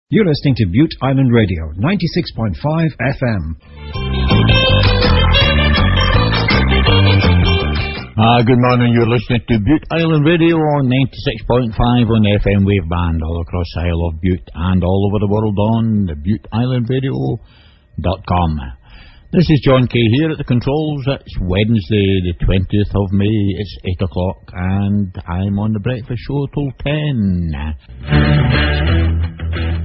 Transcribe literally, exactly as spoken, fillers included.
You're listening to Bute Island Radio, ninety-six point five F M. Ah, good morning. You're listening to Bute Island Radio on ninety-six point five on the F M wave band all across the Isle of Bute and all over the world on the Bute Island Radio dot com. This is John Kay here at the controls. It's Wednesday, the twentieth of May. It's eight o'clock and I'm on the breakfast show till ten.